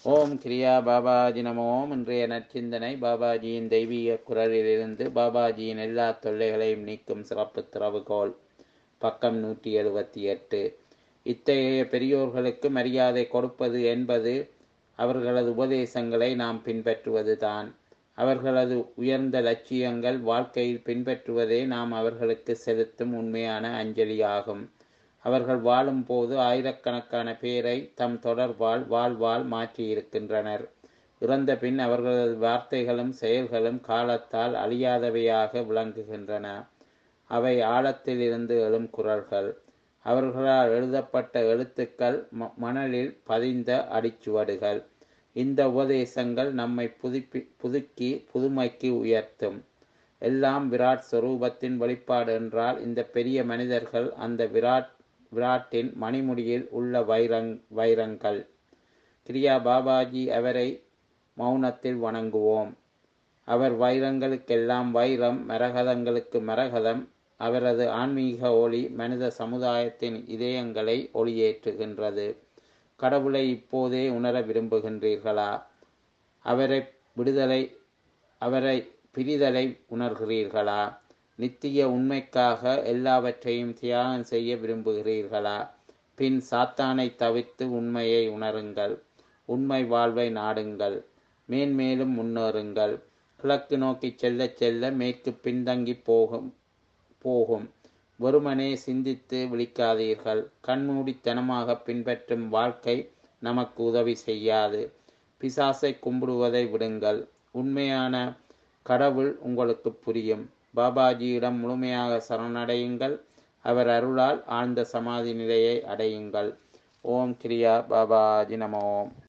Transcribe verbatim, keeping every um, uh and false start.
ஓம் கிரியா பாபாஜி நம ஓம். இன்றைய நற்சிந்தனை பாபாஜியின் தெய்வீக குரலிலிருந்து பாபாஜியின் எல்லா தொல்லைகளையும் நீக்கும் சிறப்பு திறவுகோல். பக்கம் நூற்றி எழுபத்தி எட்டு. இத்தகைய பெரியோர்களுக்கு மரியாதை கொடுப்பது என்பது அவர்களது உபதேசங்களை நாம் பின்பற்றுவது தான். அவர்களது உயர்ந்த லட்சியங்கள் வாழ்க்கையில் பின்பற்றுவதே நாம் அவர்களுக்கு செலுத்தும் உண்மையான அஞ்சலியாகும். அவர்கள் வாழும் போது ஆயிரக்கணக்கான பேரை தம் தொடர்பால் வாழ்வால் மாற்றியிருக்கின்றனர். இறந்த பின் அவர்களது வார்த்தைகளும் செயல்களும் காலத்தால் அழியாதவையாக விளங்குகின்றன. அவை ஆழத்தில் இருந்து எழும் குரல்கள். அவர்களால் எழுதப்பட்ட எழுத்துக்கள் மணலில் பதிந்த அடிச்சுவடுகள். இந்த உபதேசங்கள் நம்மை புதுப்பி புதுக்கி புதுமைக்கு உயர்த்தும். எல்லாம் விராட் ஸ்வரூபத்தின் வெளிப்பாடு என்றால் இந்த பெரிய மனிதர்கள் அந்த விராட் விராட்டின் மணிமுடியில் உள்ள வைரங் வைரங்கள். கிரியா பாபாஜி அவரை மௌனத்தில் வணங்குவோம். அவர் வைரங்களுக்கெல்லாம் வைரம், மரகதங்களுக்கு மரகதம். அவரது ஆன்மீக ஒளி மனித சமுதாயத்தின் இதயங்களை ஒளியேற்றுகின்றது. கடவுளை இப்போதே உணர விரும்புகின்றீர்களா? அவரை விடுதலை அவரை பிரிதலை உணர்கிறீர்களா? நித்திய உண்மைக்காக எல்லாவற்றையும் தியாகம் செய்ய விரும்புகிறீர்களா? பின் சாத்தானை தவிர்த்து உண்மையை உணருங்கள். உண்மை வாழ்வை நாடுங்கள். மேன்மேலும் முன்னேறுங்கள். கிழக்கு நோக்கி செல்ல செல்ல மேற்கு பின்தங்கி போகும் போகும் வெறுமனே சிந்தித்து விழிக்காதீர்கள். கண்மூடித்தனமாக பின்பற்றும் வாழ்க்கை நமக்கு உதவி செய்யாது. பிசாசை கும்பிடுவதை விடுங்கள். உண்மையான கடவுள் உங்களுக்கு புரியும். பாபாஜியிடம் முழுமையாக சரணடையுங்கள். அவர் அருளால் ஆழ்ந்த சமாதி நிலையை அடையுங்கள். ஓம் கிரியா பாபாஜி நம ஓம்.